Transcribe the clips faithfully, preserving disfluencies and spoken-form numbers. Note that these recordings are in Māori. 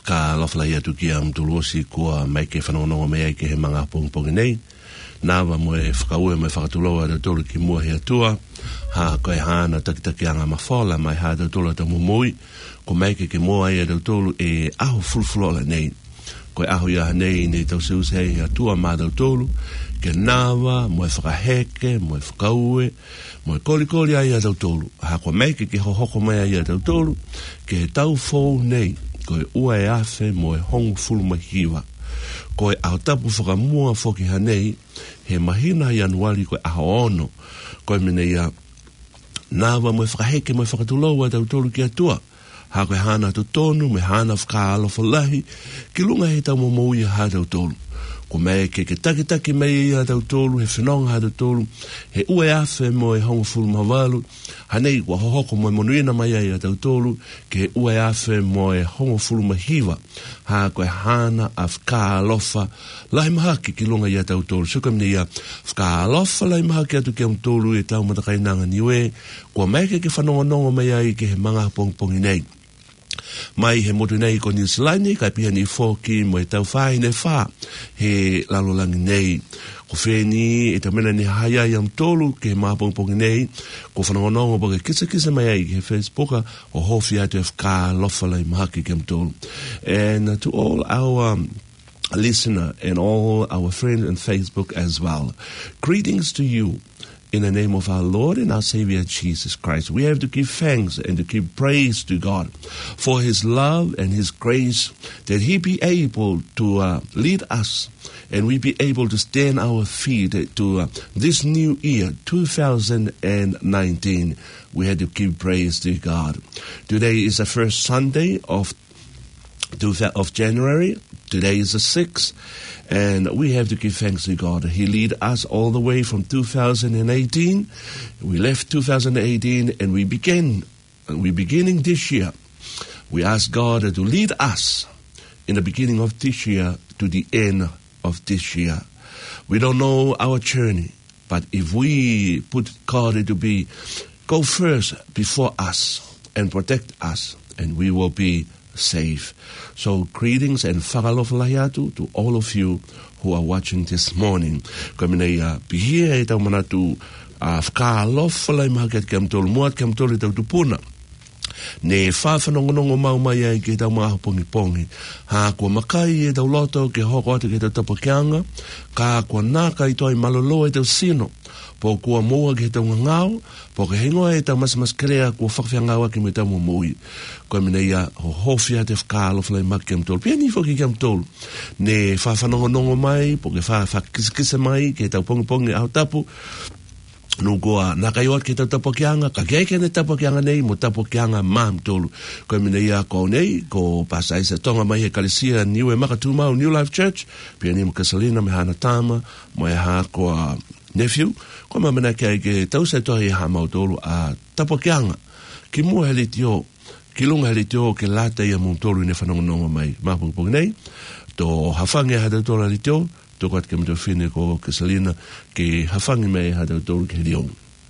ka lofla ia tu kia mtuluosi kua mai ke whanononga mea ke he manga pongpongi nei. Nāwa mo e whakaue mai whakatuloa da tolu ki mua hea tua. Ha koe hana takitaki anga mawhola mai ha da tolu ta mumui. Ko mai ke ke mua ia da tolu e aho fulfulola nei. Koe aho ia nei nei tau seus hei hea tua ma da tolu. Ke nāwa mo e whakaheke, mo e whakaue. Mo e koli koli ai a da tolu. Ha koe mai ke ke hohoko mai ai a da tolu. Ke he tau fōu nei. Koe ua e afe mo e hongu fulu mahiwa. Koe aho tapu whakamua whoki hanei, he mahina i anuari koe aho ono. Koe mene ia nāwa mo e whakaheke mo e whakatuloa tau tolu ki atua. Ha koe hana tu tonu, me hana whakaalo whalahi, ki lunga he tau momo ia ha tau tolu. Ko mea ke ke taki taki mei ia tau tolu, he whenonga ha tau tolu, he ue afe mo e hongo fulu mawalu, hanei wa hohoko mo e monuina mai ia tau tolu, ke he ue afe mo e hongo fulu mahiwa, ha koe hana a whaka alofa, lahi mahaki ki lunga ia tau tolu, suka mne ia whaka alofa lahi mahaki atu ke am tolu e tau matakainanga niwe, ko mea ke ke whanonga nongo mei ai ke he manga pongpongi nei. Mai he motu nei ko New Zealand kai pia ni foki mo e tau whai ne wha he lalolangi nei ko wheni e ta mena ni haya i am tolu ke mapongpongi nei ko whanongonongo po ke kisa kisa mai ai he Facebooka o hofi atu e whaka lofalai mahaki ke am tolu. And uh, to all our um, listener and all our friends on Facebook as well, greetings to you. In the name of our Lord and our Savior Jesus Christ, we have to give thanks and to give praise to God for His love and His grace, that He be able to uh, lead us and we be able to stand our feet to uh, this new year, two thousand nineteen. We had to give praise to God. Today is the first Sunday of of January. Today is the sixth, and we have to give thanks to God. He lead us all the way from two thousand eighteen. We left two thousand eighteen, and we begin, and we beginning this year. We ask God to lead us in the beginning of this year to the end of this year. We don't know our journey, but if we put God to be, go first before us and protect us, and we will be safe. So greetings and whakalofalahiatu to all of you who are watching this morning. Koe minei a pihia e tau manatu a whakalofalai maha ke am tolu muat ke am tolu tau tupuna. Ne whawhanongonongo mau mai ai ke tau maha pongi pongi. Ha kua makai e tau loto ke hoko atu ke tau tapakianga. Ka kua naka i toi malolo e tau sino. Po kua moa ke tau ngangau. Po ke hengoa e tau mas krea kua whakawhiangawa ki me tau mumui. Koe minei a ho hofia te whakalofalai maha ke am tolu. Pia ni whoki ke am tolu. Ne whawhanongonongo mai. Po ke whakakisa mai ke tau pongi pongi au tapu. No goa nakaiot ke tapokianga ka keke ne tapokianga nei mo tapokianga mam tolu ko minei a ko nei ko pasai se tonga mai he kalesia niu e makatuma New Life Church pia ni mo kasalina me hana tama mo e ha ko nephew ko mamana ke ke tau se to ha mau tolu a tapokianga ki mo helitio ki lunga helitio ke lata ia mo tolu ne fanongo mai mapu nei to hafange ha tolu helitio to kwat ke mto fine ko Kasalina ke hafangi mai ha tolu ke liong.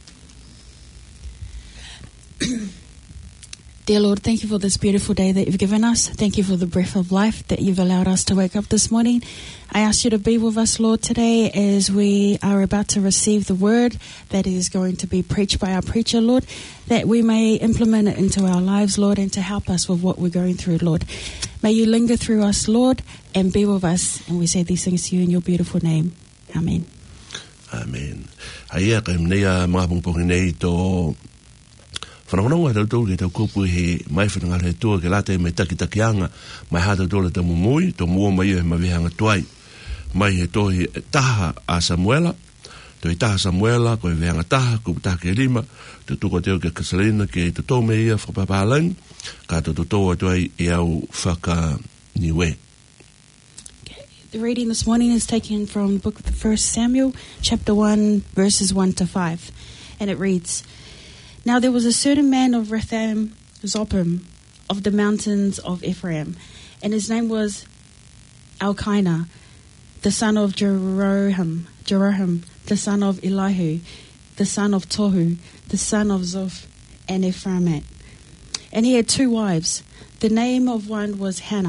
Dear Lord, thank you for this beautiful day that you've given us. Thank you for the breath of life that you've allowed us to wake up this morning. I ask you to be with us, Lord, today as we are about to receive the word that is going to be preached by our preacher, Lord, that we may implement it into our lives, Lord, and to help us with what we're going through, Lord. May you linger through us, Lord, and be with us. And we say these things to you in your beautiful name. Amen. Amen. Aia ka mnea mahapongpongi nei to whanongononga tau tau ke tau kupu he mai whanangara he tua ke lata e mai takitakianga mai hata tole ta mumui to mua mai he mawihanga tuai mai he tohi taha a Samuela to i taha Samuela ko e vihanga taha ko taha ke lima to tuko teo ke Kasalina ke to tau me ia whapapalang ka to to tau atuai e au whaka niwe. The reading this morning is taken from the book of First Samuel chapter one verses one to five, and it reads, Now there was a certain man of Rethaim Zophim of the mountains of Ephraim, and his name was Elkanah, the son of Jeroham, Jeroham, the son of Elihu, the son of Tohu, the son of Zoph, and Ephraimite. And he had two wives. The name of one was Hannah,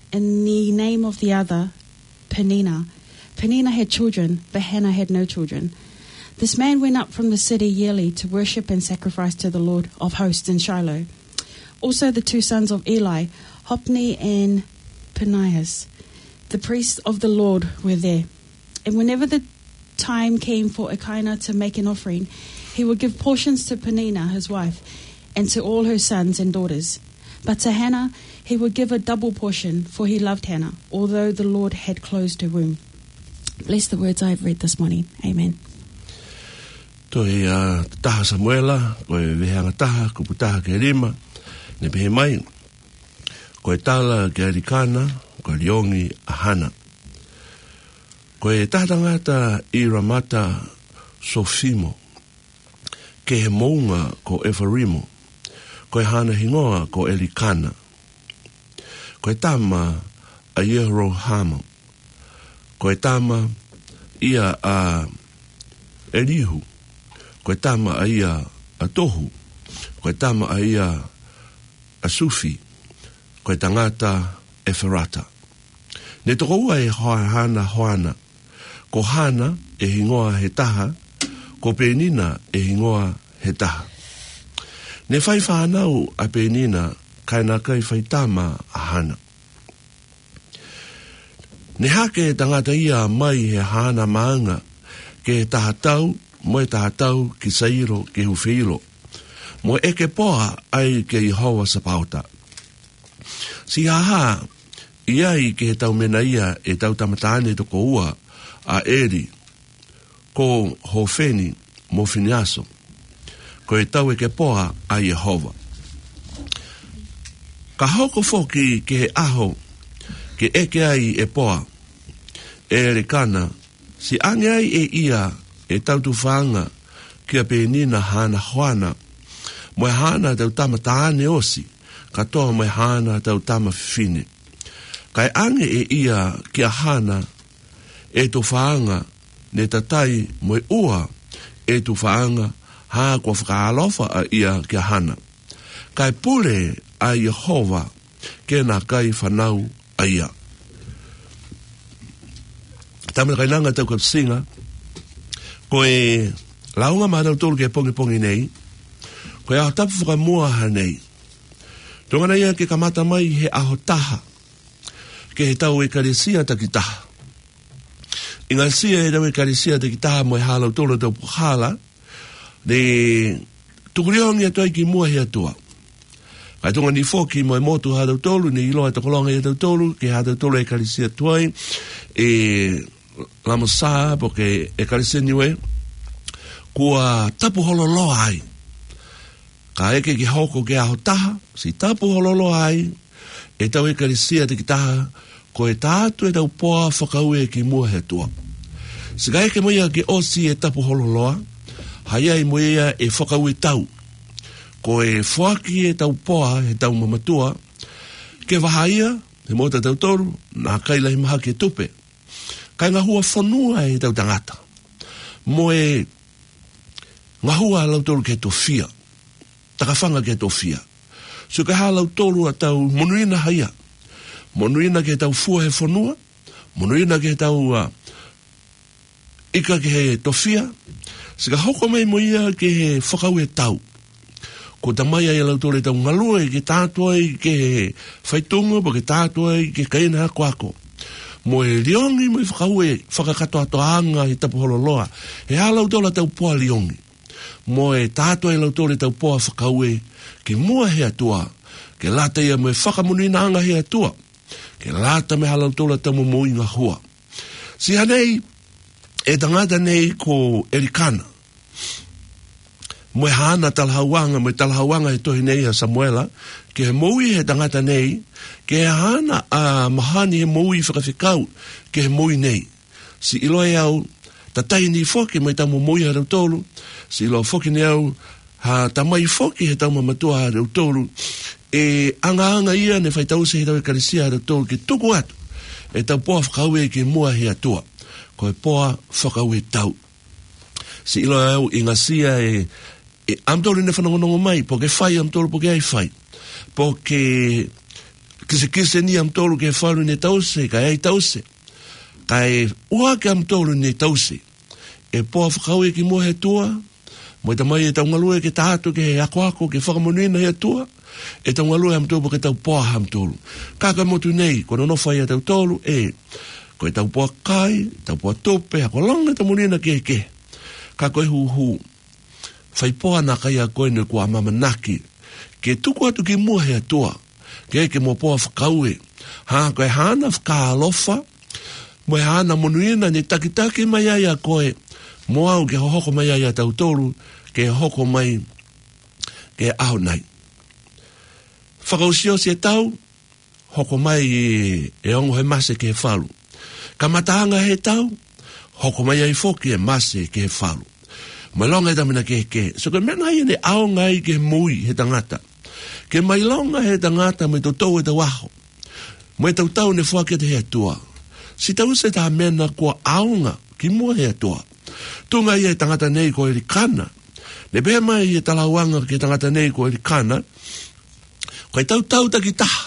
and the name of the other, Peninnah. Peninnah had children, but Hannah had no children. This man went up from the city yearly to worship and sacrifice to the Lord of hosts in Shiloh. Also the two sons of Eli, Hophni and Phinehas, the priests of the Lord, were there. And whenever the time came for Elkanah to make an offering, he would give portions to Peninnah, his wife, and to all her sons and daughters. But to Hannah he would give a double portion, for he loved Hannah, although the Lord had closed her womb. Bless the words I have read this morning. Amen. Toi a taha Samuela, koe vehanga taha, kuputaha ke rima, ne pehe mai, koe tala ke Elkanah, koe liongi a Hana. Koe tatangata I Ramata Sofimo, ke he mounga ko Ephraimo, koe hana hingoa ko Elkanah. Koe tama a Yehoram, koe tama ia a Elihu, koe tama a ia a Tohu, koe tama a ia a Sufi, koe tangata Ephrata. Ne toko ua e hoa hana hoana, ko Hana e hingoa he taha, ko Penina e hingoa he taha. Ne whai whanau a Penina kaina kai whai tama a Hana. Ne hake tangata ia mai he Hana maanga ke tahatau, mo e tahatau ki sairo ke hufeiro, mo eke poa ai ke Ihowa sa pauta. Si haha, iai ke he tau mena ia e tau tamatane to ko ua a Eri, ko Hofeni mo Fineaso, ko e tau eke poa a Yehova. Ka hoko foki ke he aho, ke eke ai e poa, e Elkanah, si ange ai e ia e tau tu whaanga kia Penina hana hoana, mo e hana tau tama taane osi, katoa mo e hana tau tama fine. Kai ange e ia kia hana e tu whaanga ne tatai mo e ua e tu whaanga haa kua whakaalofa a ia kia hana. Kai pule a Yehova ke na kai whanau a ia. Tamina kai nanga tau kapsinga, ko e launga maadau tolu ke pongi pongi nei, ko e aho tapu whakamua ha nei. Tongana ia ke kamata mai he aho taha, ke he tau e karisia taki taha. Inga sia e tau e karisia taki taha mo e halau tolu tau puhala, de tukuriongi atua ki mua he atua. Kai tonga ni foki mo e motu ha tau tolu, ni ilo e tokolonga e tau tolu, ke ha tau tolu e karisia tuai, e lama saa, porque e karisia niwe, kua tapu hololo ai. Ka eke ki hoko ke aho taha, si tapu hololo ai, e tau e karisia te ki taha, ko e tātu e tau poa whakaue ki mua he tua. Si ka eke moia ke osi e tapu hololoa, hai ai moia e whakaue tau, ko e whaki e tau poa he tau mamatua, ke wahaia, he mota tau toru, nā kaila hi maha ke tupe. Kai ngā hua whanua e tau tangata. Mo e ngā hua lau toru ke to fia. Takawhanga ke to fia. So ka haa lau toru a tau monuina haia. Monuina ke tau fua he whanua. Monuina ke tau uh, ika ke he to fia. So ka hoko mai mo ia ke he whakau e tau. Ko tamai ai lau toru e tau ngalua ke tātua i ke he whaitunga, po ke tātua i ke kaina hako ako. Mo e liongi mo i whakaue whakakato ato anga i tapu hololoa. E halau tola tau poa liongi. Mo e tātua i lau tola tau poa whakaue ki mua he atua. Ke lata ia mo e whakamunina anga he atua. Ke lata me halau tola tau mo inga hua. Si hanei, e tangata nei ko Elkanah. Mo e hana talhauanga, mo e talhauanga e tohi nei a Samuela, ke he moui he tangata nei, ke he hana a mahani he moui whakawhikau, ke he moui nei. Si ilo e au, tatai ni foki mai tamu moui ha rau tolu, si ilo foki ni au, ha tamai foki he tamu matua ha rau tolu, e anga anga ia ne whaitau se he tau e karisia ha rau tolu, ke tuku atu, e tau poa whakaue ke mua he atua, ko e poa whakaue tau. Si ilo e au, inga sia e, e am tolu ne whanongonongo mai, po ke whai am tolu po ke ai whai, po ke Kise kise ni am tolu ke whalu ne tause, ka ei tause. Ka e ua ke am tolu ne tause. E poa whakau e ki mua he tua, mo e tamai e tau ngalua ke tātu ke he ako ako ke whakamonuina he tua, e tau ngalua am tolu ke tau poa ham tolu. Kaka motu nei, kono no whai a tau tolu, e, ko e tau poa kai, tau poa tope, ako longa tau monina ke ke. Kako e hu hu, whai poa na kai a koe ne kua mamanaki, ke tuku atu ki mua he tua, ke ke mo poa whakau e, ha koe hana whakaalofa, mo e hana monuina ni takitaki mai ai a koe, mo au ke hoko mai ai a tau tolu, ke hoko mai, ke au nai. Whakausio si e tau, hoko mai e, e ongo he mase ke he whalu. Ka matahanga he tau, hoko mai ai foki e mase ke he whalu. Mai longa e tamina ke he ke. So ke mena hai ne ao ngai ke mui he tangata. Ke mai longa he tangata me tau tau e tau aho. Mo e tau tau ne whake te he atua. Si tau se ta mena kua aonga ki mua he atua. Tunga ia e tangata nei ko e rikana. Ne beha mai e talawanga ke tangata nei ko e rikana. Ko e tau tau taki taha.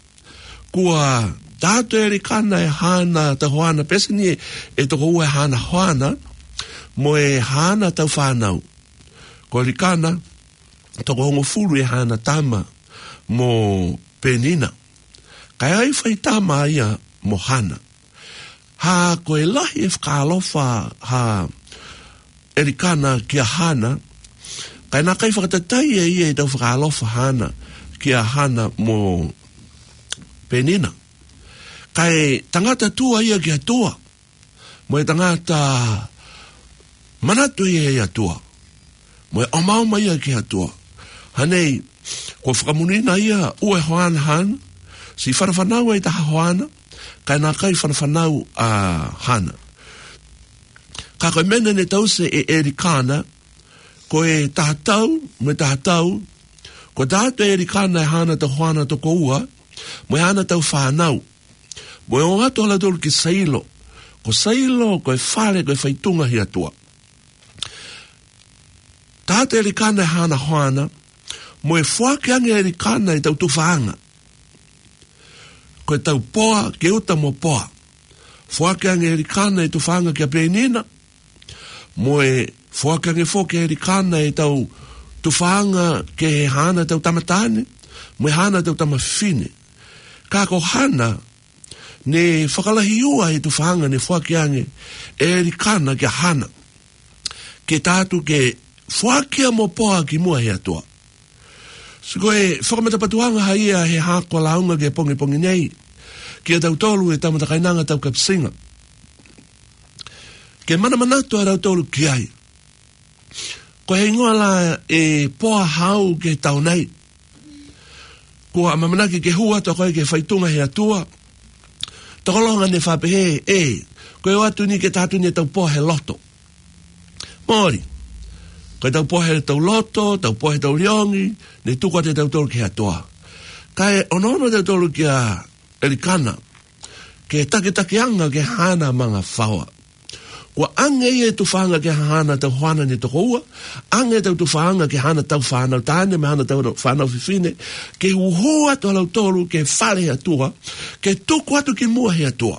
Kua tātu e rikana e hana ta hoana. Pese ni e toko ua hana hoana. Mo e hana tau whanau. Ko e rikana toko hongo furu e hana tama. Mo penina. Kai ai whai tama ia mo hana. Ha ko e lahi e whakalofa ha erikana kia hana, kai nā kai whakatatai e ia e tau whakalofa hana kia hana mo penina. Kai tangata tua ia kia tua, mo e tangata manatu ia ia tua, mo e omauma ia kia tua. Hanei, ko whakamunina ia ue hoana hana, si whanawhanau e taha hoana, kai nā kai whanawhanau a uh, hana. Ka koe mena ne tause e erikana, ko e tahatau, me tahatau, ko tātu e erikana e hana ta hoana to koua, mo e hana tau whanau. Mo e o ato ala tolu ki sailo, ko sailo, ko e whare, ko e whaitunga hi atua. Tātu e erikana e hana hoana, mo e whake ange erikana e tau tuwhaanga. Ko e tau poa, ke uta mo poa. Whake ange erikana e tuwhaanga kia penina, mo e whakange whoke e rikana e tau tuwhaanga ke he hana tau tamatane, mo e hana tau tamawhine. Ka ko hana, ne whakalahi ua e tuwhaanga ne whakeange e rikana ke hana. Ke tātu ke whakea mo poa ki mua he atua. So ko e whakamatapatuanga haia he hako launga ke pongi pongi nei, ki a tau tolu e tamatakainanga tau kapsinga. Ke mana manatu a rau tolu ki ai. Ko he ingoa la e poa hau ke tau nei. Ko a mamanaki ke hua to koe ke whaitunga he atua. Tokolonga ne whapehe e. Ko e watu ni ke tātu ni tau poa he loto. Mori. Ko e tau poa he tau loto, tau poa he tau riongi, ne tukua te tau tolu ki he atua. Ka e onono tau tolu ki a erikana. Ke take take anga ke hana manga whaua. Wa ange e tu whaanga ke hana tau hoana ni toko ua, ange tau tu whaanga ke hana tau whanau tāne, me hana tau whanau whiwhine, ke uhoa to lau tolu ke whare atua, ke tuku atu ki mua he atua.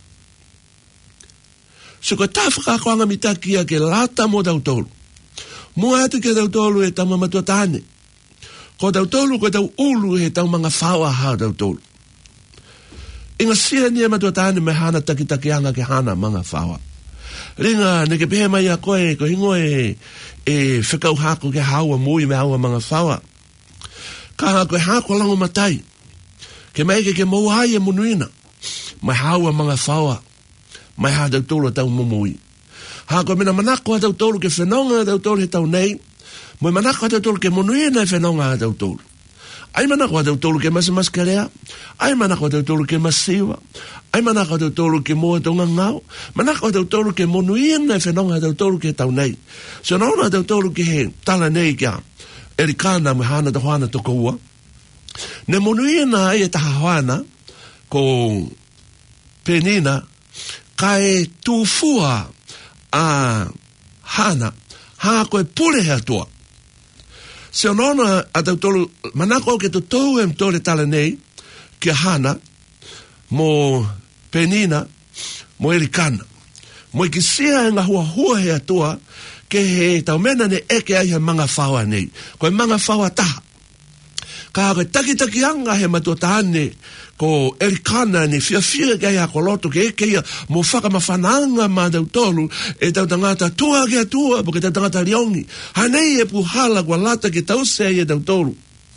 So ko tā whakakoanga mitakia ke lata mo tau tolu. Mua atu ke tau tolu e tau mamatua tāne. Ko tau tolu ko tau ulu he tau mga whaua hao tau tolu. Inga sia ni e matua tāne me hana takitakianga ke hana mga whaua. Ringa, ne ke pehe mai a koe, ko hingo e, e whekau hako ke haua mui me haua mga whaua. Ka hako e hako lango matai. Ke mai ke ke mau hai e munuina. Mai haua mga whaua. Mai haa tau tolu tau mumui. Hako mena manako a tau tolu ke whenonga a tau tolu he tau nei. Moi manako a tau tolu ke munuina e whenonga a tau tolu. Ai manako a tau tolu ke masimas karea. Ai manako a tau tolu ke masiwa. Ai manako tau tolu ke moa tau ngangau. Manako tau tolu ke monuina e whenonga tau tolu ke tau nei. So naona tau tolu ke he tala nei kia erikana me hana ta hoana toko ua. Ne monuina e taha hoana ko penina ka e tūfua a hana ha ko e pule he atua. So naona a tau tolu manako ke to tau em tole tala nei ke hana, mo penina, mo Erikana. Mo i ki sia e ngā hua hua he atua, ke he tau mena ne eke ai he manga whaua nei. Koe manga whaua taha. Ka koe taki taki anga he matua tahane, ko Erikana ni fia fia ke ai hako loto ke eke ia, mo whaka mawhananga ma tau tolu, e tau tangata tua ke atua, po ke tau tangata riongi. Hanei e puhala kua lata ke tau se e tau tolu.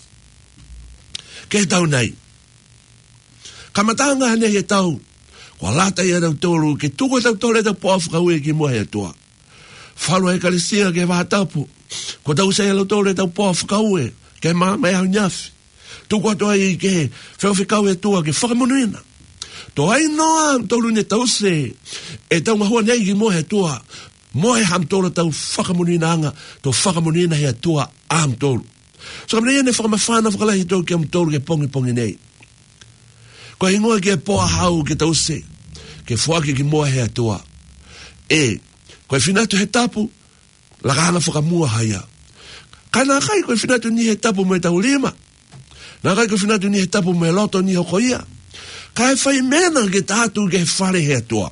Ke tau nei. Kamatanga hanei e tau, kua lata e tau tolu, ke tuko tau tolu e tau poafuka ue ki mua he atua. Whalu e kalisia ke wahatapu, ko tau se e tau tolu e tau poafuka ue, ke maa mai hau nyafi. Tuko atoa i ke whewhikau e tua ke whakamonuina. To ai noa tolu ne tau se e tau ngahua nei ki mohe tua. Mohe ham tolu tau whakamonuina anga, to whakamonuina hea tua am tolu. So kamene ene whakamawhana whakalahi tau ke am tolu ke pongi pongi nei. Ko ingoa ke poa hau ke tau se, ke whaki ki mohe hea tua. E, koe whinatu he tapu, lakanga whakamua haia. Kana kai koe whinatu ni he tapu me tau lima. Nā kai koe whinatu ni he tapu me loto ni hoko ia. Kai whai mena ke tātu ke whare hea tua.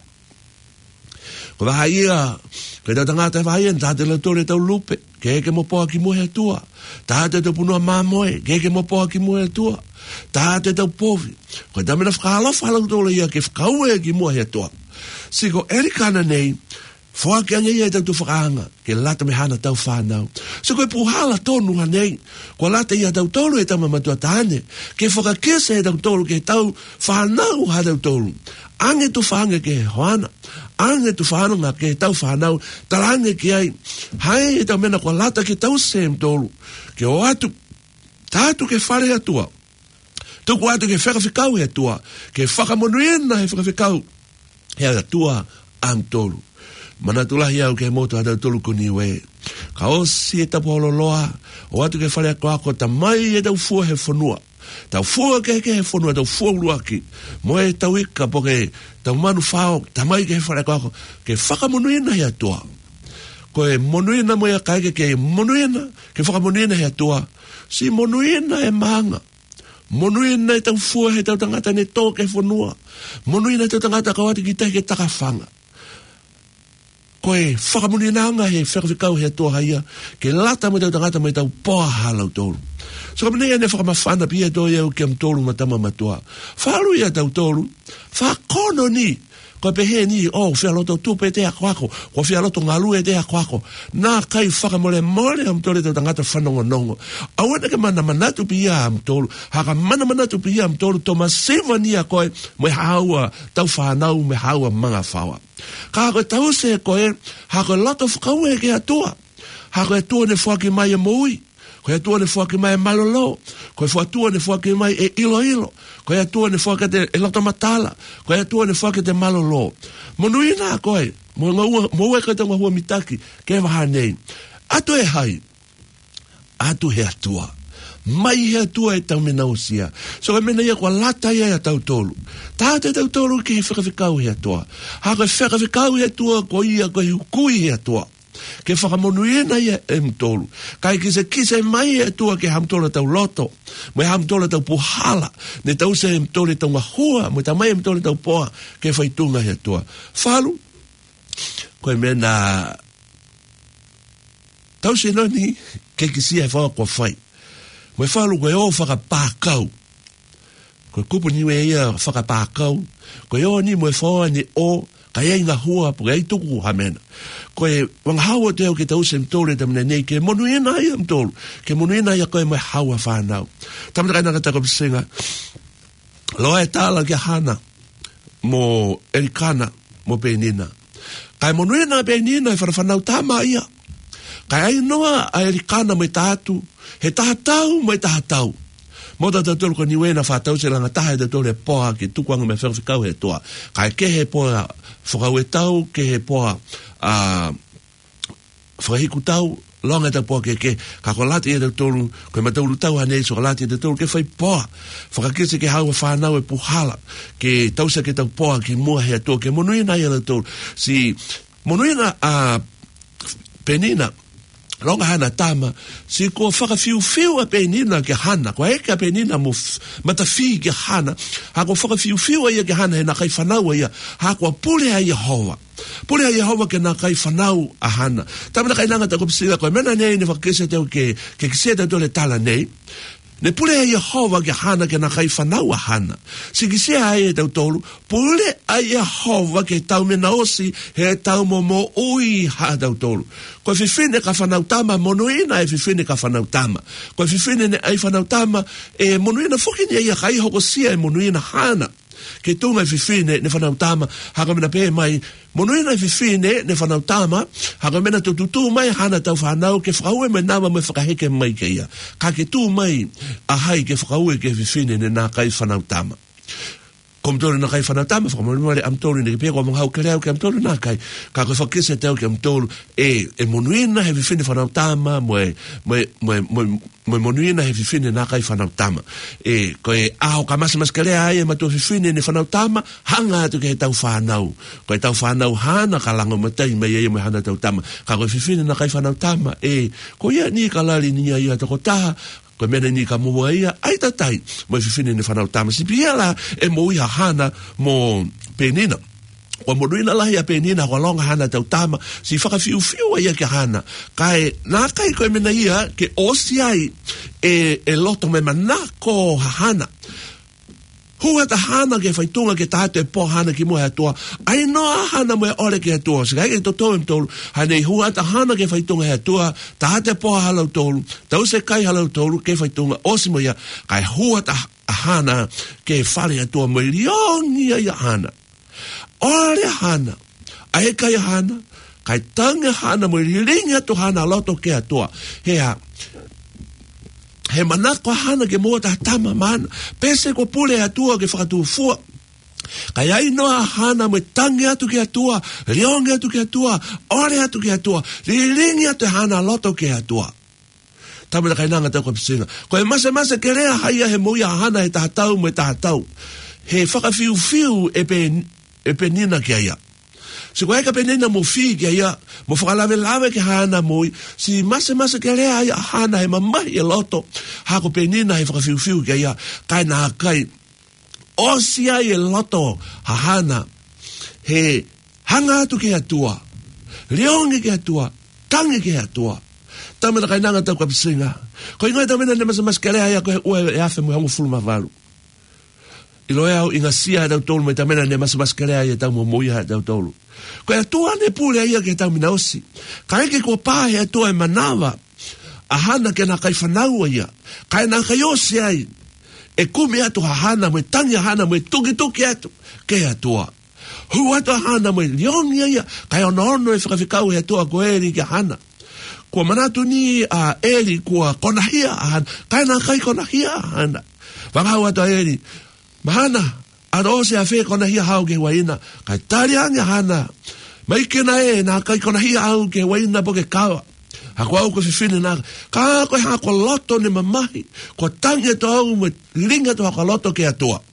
Ko waha ia, koe tau tangata e wahai en, tāte la tore tau lupe, ke eke mo poa ki mo hea tua. Tāte tau punua māmoe, ke eke mo poa ki mo hea tua. Tāte tau povi, koe tamena whakalofa halau tole ia ke whakaue ki mo hea tua. Siko Erikana nei, Fua ke anga ia e tau tu whakaanga, ke lata me hana tau whanau. So koe puhala tonu hanei, ko lata ia tau tolu e tau mamatua tahane, ke whakakesa e tau tolu ke tau whanau ha tau tolu. Ange tu whanga ke hoana, ange tu whananga ke tau whanau, tarange ki ai, hai e tau mena ko lata ke tau sem tolu, ke o atu, tātu ke whare atua, tuku atu ke whakawhikau he atua, ke whakamonuena he whakawhikau he atua am tolu. Mana tulahi au ke moto hata tolu kuni we. Ka osi e tapu hololoa, o atu ke whare ako ako, ta mai e tau fua he whanua. Tau fua ke ke he whanua, tau fua uruaki. Mo e tau ika po ke tau manu whao, ta mai ke he whare ako ako, ke whakamonuina he atua. Ko e monuina mo e kaike ke monuina, ke whakamonuina he atua. Si monuina e maanga. Monuina e tau fua he tau tangata ne tō ke whanua. Monuina e tau tangata kawati ki tai ke takawhanga. Koe whakamunina anga he whakawhikau he atua haia, ke lata mo tau tangata mo tau poa halau tolu. So kamene ane whakamawhana pia tō iau ke am tolu matama matua. Whalu ia tau tolu, whakono ni, koe pehe ni, oh, whia loto tupe te ako ako, ko whia loto ngalue te ako ako, nā kai whakamole mole am tolu tau tangata whanongo nongo. Awana ke mana manatu pia am tolu, haka mana manatu pia am tolu, tō masewa ni a koe, me haua tau whanau, me haua manga whaua. Ka koe tau se koe, hako loto whakau e ke atua. Hako e tua ne whaki mai e moui. Koe atua ne whaki mai e malolo. Koe atua ne whaki mai e ilo ilo. Koe atua ne whaki te e loto matala. Koe atua ne whaki te malolo. Monui nā koe, mo e kai tanga hua mitaki, ke waha nei. Atu e hai. Atu he atua. Mai he atua e tau mena osia. So e mena ia kua lata ia e tau tolu. Tāte tau tolu ke he whakawhikau he atua. Haka whakawhikau he atua ko ia ko he hukui he atua. Ke whakamonuena ia e mtolu. Kai ki se kise mai he atua ke hamtola tau loto. Mai hamtola tau puhala. Ne tau se mtole tau ngahua. Mai ta mai mtole tau poa ke whaitunga he atua. Whalu. Koe mena tau se noni ke kisia he whakakua whai. Mai whalu koe o whakapākau. Koe kupu niwe ia whakapākau. Koe o ni moe whaua ni o, ka ei ngā hua, po ei tuku hamena. Koe wanghaua te au ke tau se mtore tamina nei, ke monu ena ia mtolu. Ke monu ena ia koe mai haua whanau. Tamina kai naka tako pisenga. Loa e tāla ke hana, mo Erikana, mo Penina. Kai monu ena Penina e whanau tāma ia. Kai ai noa a Erikana mai tātu, he tahatau mai tahatau. Mo ta tolu ko niwe na whatau se langa taha e te tole poa ki tukuanga me whewhikau he toa. Kai ke he poa whakau e tau, ke he poa uh, whakahiku tau, longa e tau poa ke ke, ka ko lati e te tolu, koe mataulu tau hanei so ka lati e te tolu, ke whai poa. Whakakese ke haua whanau e puhala, ke tausa ke tau poa ki mua he toa, ke monuina i a te tolu. Si monuina a uh, Penina, longa hana tama, si ko whaka fiu fiu a penina ke hana, ko eka penina mo matafi ke hana, ha ko whaka fiu fiu a ia ke hana he na kai whanau a ia, ha ko pule a Yehova. Pule a Yehova ke na kai whanau a hana. Tamana kai nanga ta ko pisira ko mena nei ne whakese teo ke ke kise te tole tala nei, ne pule a Yehova ke hana ke na kai whanau a hana. Si kise a e tau tolu, pule a Yehova ke tau mena osi he tau mo mo ui ha tau tolu. Ko fifine ka whanau tama, monuina e fifine ka whanau tama. Ko fifine ne ai whanau tama, e monuina fukini e ia kai hoko sia e monuina hana. Ke tunga e fifine ne whanau tama, haka mena pe mai, monuina e fifine ne whanau tama, haka mena tututu mai hana tau whanau ke whakaue me nama me whakaheke mai ke ia. Ka ke tu mai a hai ke whakaue ke fifine ne nā kai whanau tama. Kom tolu na kai whanau tama, whakamorumare am tolu ne ke pia kwa manghau ke leo ke am tolu nā kai, ka koe whakise teo ke am tolu, e, e monuina he fifine whanau tama, moe, moe, moe, moe, moe monuina he fifine nā kai whanau tama. E, koe aho ka masa maska lea ai e matua fifine ne whanau tama, hanga atu ke he tau whanau. Koe tau whanau hana ka lango matai mai e me hana tau tama. Ka koe fifine nā kai whanau tama, e, ko ia ni ka lali ni ia toko taha, ko mena ni ka mua ia, ai tatai, mo e fifine ne whanau tama. Si piela e mo ia hana mo penina. Ko mo ruina lahi a penina, ko longa hana tau tama, si whaka fiu fiu ia ke hana. Kai, nā kai koe mena ia, ke osi ai, e, e loto me manako hana. Hua ta hana ke whaitunga ke tātu e po hana ki mua atua. Ai noa hana mo e ore ke atua. Sikai ke to tō im tōlu. Hanei hua ta hana ke whaitunga he atua. Tātu e po halau tōlu. Tau se kai halau tōlu ke whaitunga. Osi mo ia. Kai hua ta hana ke whare atua mo i riongi ia hana. Ore hana. Ai kai hana. Kai tanga hana mo i ringi atu hana loto ke atua. Hea. He manako hana ke mua ta tama mana. Pese ko pule atua ke whakatu fua. Kai ai noa hana mo tangi atu ke atua, riongi atu ke atua, ore atu ke atua, riringi atu hana loto ke atua. Tamina kai nanga tau kwa pisinga. Ko e mase mase ke rea haia he moia hana he tahatau mo e tahatau. He whakafiu fiu e pe, e pe nina ke aia. Si ko eka penena mo fi ke ia, mo whakalave lawe ke hana moi, si mase mase ke rea ia hana he mamahi e loto, hako penena he whakafiu fiu ke ia, kai nā kai, osi ai e loto ha hana, he hanga atu ke atua, riongi ke atua, tangi ke atua, tamena kai nanga tau ka pisinga, ko ingoe tamena ne mase mase ke rea ia ko he ue e afe mo hangu fulu mavalu. Ilo e au inga sia e tau tolu me tamena ne mase mase ke rea ia tau mo moia e tau tolu. Ko e tua ne pule ia ke tau mina osi. Ka eke kua pahe e tua e manawa. A hana ke na kai whanau ia. Ka e na kai osi ai. E kumi atu ha hana mo e tangi hana mo e tuki tuki atu. Ke a tua. Hu atu hana mo e liongi ia. Ka e ono ono e whakawhikau e tua ko eri ke hana. Kua manatu ni a eri kua konahia a hana. Ka e na kai konahia a hana. Wangau atu a eri. Mahana. Aro se a fe kona hia hau ke waina. Kai tari anga hana. Mai kena e na kai kona hia hau ke waina po ke kawa. Hako au ko fifine na. Ka koe hako loto ne mamahi. Ko tangi to au me linga to hako loto ke atua.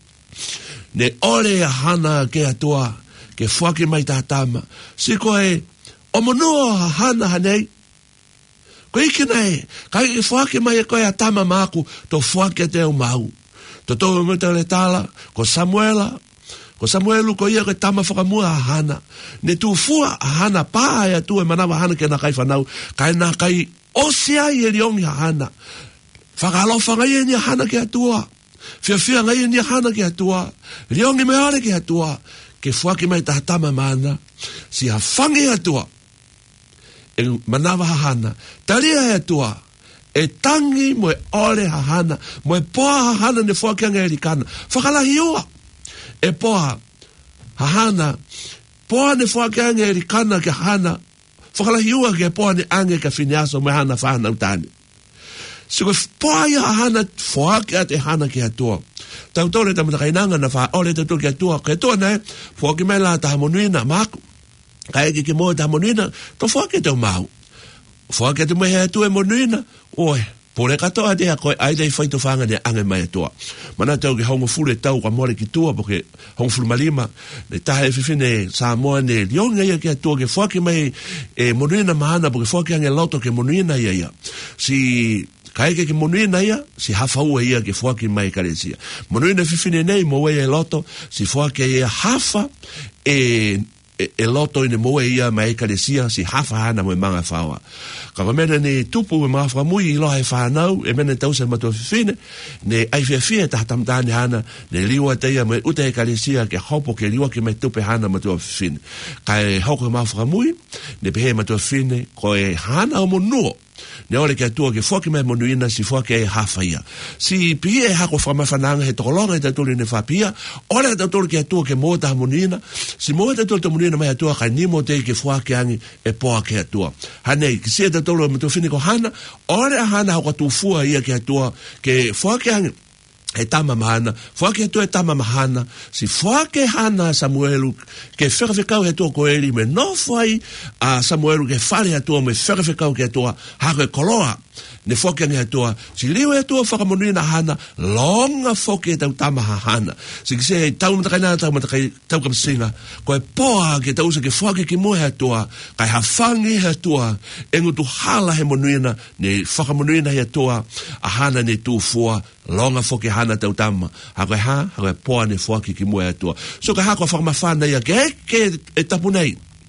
Ne ore a hana ke atua. Ke fuake mai tātama. Si koe omonua ha hana hanei. Ko ikena e. Kai ke fuake mai e koe atama maku. To fuake te au mau. Toto me te le tala, ko Samuela, ko Samuelu ko ia ko tama whakamua a hana. Ne tu fua a hana paa ea tu e manawa hana ke na kai whanau, kai na kai osia i e riongi a hana. Whakalofa ngai e ni a hana ke atua, fia fia ngai e ni a hana ke atua, riongi me are ke atua, ke fuaki mai tahatama mana, si ha whangi atua, e manawa a hana, taria e atua, e tangi mo e ore hahana, mo e poa hahana ne fuakianga e rikana. Whakalahi ua. E poa hahana, poa ne fuakianga e rikana ke hana, whakalahi ua ke poa ne ange ka whiniaso mo e hana whahana utani. So e poa ia hahana fuakia te hana ke atua. Tau tore tamata kainanga na wha ore te tu ke atua. Ke atua ne, fuaki mai la ta hamonuina maku. Ka eke ke moa ta hamonuina, to fuaki te o mau. Fuake te mehe atu e monuina, oe, Pole katoa dea koe ai dei whaito whanga ne ange mai atua. Mana tau ke hongo fule tau ka more ki tua poke hongo fulu malima. Ne taha e whiwhine sa moa ne lionga ia ki atua ke whake mai e monuina mahana poke whake ange loto ke monuina ia ia. Si kaike ke monuina ia, si hafa ua ia ke whake mai kalesia. Monuina whiwhine nei mo wei e loto, si whake ia hafa e... E, e loto ine moe ia mai kalesia si hafa hana mo manga whaua. Ka mena ne tupu e maa whamui i loha e whanau, e mena tausa matua whiwhine, ne ai whia whia ta hatamtane hana, ne liwa teia me uta e kalesia ke hopo ke liwa ke mai tupe hana matua whiwhine. Ka e hoko e maa whamui, ne pehe matua whiwhine, ko e hana o monuo. Ne ole ke atua ke whake mai monuina si whake e hafa ia. Si pia e hako whamawhananga he tokolonga e tatuli ne whapia, ole e tatuli ke atua ke moa taha monuina, si moa e tatuli ta monuina mai atua kai nimo te ke whake angi e poa ke atua. Hanei, ki sia tatuli o mtu whine ko hana, ole a hana hako tufua ia ke atua ke whake angi e tama mahana, whake atua e tama mahana, si whake hana Samuelu, ke whakawhekau he atua ko eri, me no whai a Samuelu ke whare atua, me whakawhekau ke atua, hako e koloa, ne whake ange atua, si liwa atua whakamonuina hana, longa whake e tau tama hana, si ki se tau matakaina, tau matakai, tau kapsinga, ko e poa ke tau sa ke whake ki moe atua, kai hawhangi he atua, e ngutu hala he monuina, ne whakamonuina he atua, a hana ne tu fua, longa whake hana tau tama, hako e ha, hako e poa ne whake ki moe atua. So ka hako whakamawhana ia, ke eke e tapu nei,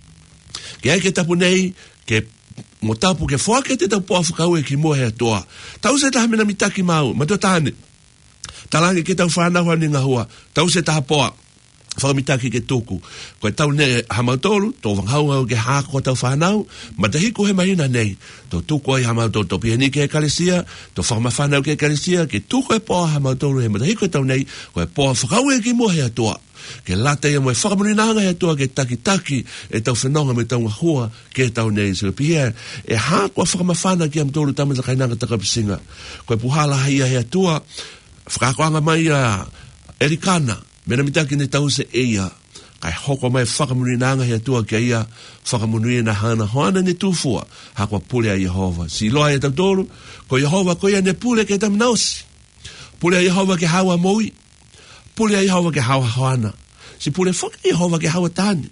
ke eke tapu nei, ke mo tapu ke whake te tau poa whakau e ki moe atua. Tau se taha mena mitaki mau, matua tahane, talangi ke tau whanau ni ngahua, tau se taha poa, whakamitaki ke tuku, koe tau ne hamautolu, tō whanghau ke hako tau whanau, matahiku he mahina nei, tō tuku ai hamautolu, tō pihani ke kalesia, tō whakamawhanau ke kalesia, ke tuku e poa hamautolu, he matahiku e tau nei, koe poa whakau e ki moe atua. Ke lata ia mo e whakamuninaanga he atua ke taki-taki e tau whenonga me tau ngahua ke tau nei. So pia e hako a whakamawhana ki am tōru tamata kainanga takapisinga. Koe puhala haia he atua, whakakoanga mai a Erikana, mena mitaki ne tau se eia, kai hoko mai whakamuninaanga he atua ke ia whakamunina hana hoana ne tūfua, hako a pule a Yehova. Si loa e tau tōru, ko Yehova ko ia ne pule ke tam nausi. Pule a Yehova ke hawa moui. Pule a Yehova ke hawa hoana. Si pule whaka Yehova ke hawa tāne.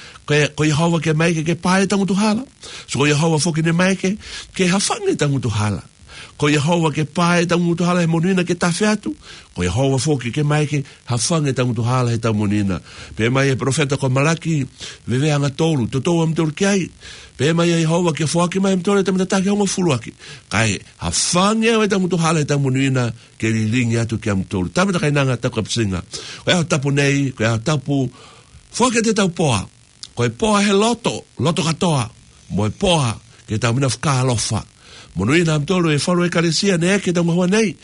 Ko Yehova ke maike ke pae tangutu hala. So ko Yehova whoki ne maike ke hawhange tangutu hala. Ko Yehova ke pae tangutu hala he monina ke tawhiatu. Ko Yehova whoki ke maike hawhange tangutu hala he tau monina. Pe mai e profeta ko Malaki veveanga tolu. Toto am tolu ki ai. Pe mai e Yehova ke whoaki mai mtore tamata take hongo fuluaki. Kai hawhange e tangutu hala he tau monina ke lilingi atu ki am tolu. Tamata kainanga taku apsinga. Ko e tapu nei, ko e tapu whoaki te tau poa. Ko e poa he loto, loto katoa. Mo e poa ke tau mina whakalofa. Monuina amtolu e wharu e kalesia ne eke tau mahua nei.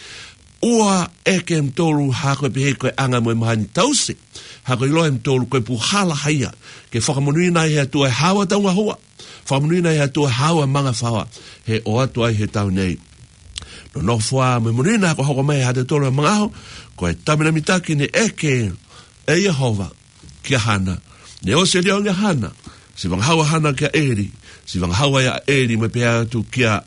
Ua eke amtolu hako e pehe koe anga mo e mahani tause. Hako i loa amtolu koe puhala haia. Ke whakamonuina he atua e hawa tau mahua. Whakamonuina he atua hawa manga whawa. He o atua he tau nei. No no fua me monuina ko hoko mai hate tolu e mangaho. Koe tamina mitaki ne eke e Yehova kia hana. Ne o se leo nge hana. Si wanghawa hana kia eri. Si wanghawa ya eri me pea tu kia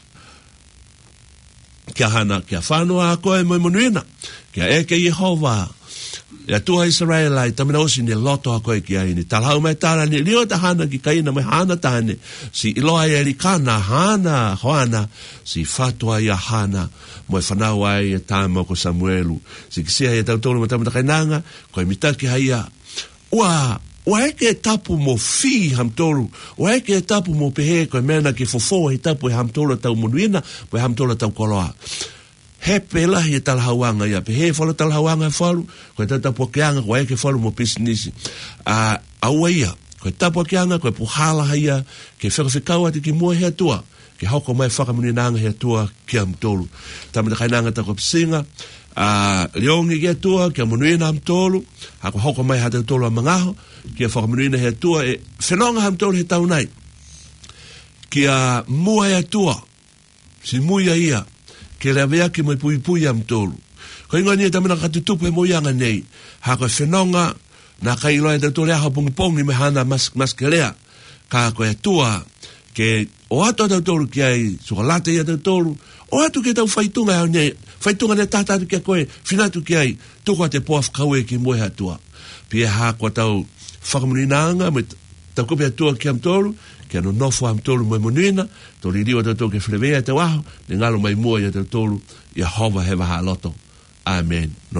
kia hana, kia whanua a koe mo monuina, kia eke Yehova, ia tua Israelai, tamina osi ni loto a koe kia ini, talhau mai tala ni lio ta hana ki kaina mai hana tane, si iloa ia Erikana, hana, hoana, si fatua ia hana, mo e whanau ai e tāma ko Samuelu, si kisia ia tautolo ma tamata kainanga, koe mitaki haia, ua, ua eke e tapu mo fi hamtolu, ua eke e tapu mo pehe koe mena ke fofo he tapu e hamtolu tau monuina, po e hamtolu tau koloa. He pelahi e talahawanga ia, pehe e whalu talahawanga e whalu, koe tatapu a keanga, koe eke whalu mo pisinisi. Uh, aua ia, koe tapu a keanga, koe puhala haia, ke whakawhikaua te ki mua he atua, ke hoko mai whakamuninanga he atua ki hamtolu. Tamata kainanga tako pisinga, Uh, leongi ki atua, kia monuina hamtolu, hako hoko mai hata tolu a mangaho, kia whakamonuina he atua, e whenonga hamtolu he tau nai. Kia mua he atua, si muia ia, kia rea veaki mai pui pui hamtolu. Ko ingoa nia tamina katutupu he moianga nei, hako whenonga, na kai loa e tatu rea hapungi pongi me hana mas, maskelea, ka ko e atua, ke o ato tau tolu ki ai, suka late ia tau tolu, O atu ke tau whaitunga hau nei, whaitunga ne tātātu kia koe, whinatu ki ai, toko te poa whakaue ki moe hatua. Pia hā kua tau whakamuni nāanga, me tau kope atua ki am tolu, ki anu nofo am tolu moe monuina, to li riwa tau tau ke whilewea te waho, ne ngalo mai mua i tau tolu, ia hova hewa ha loto. Amen.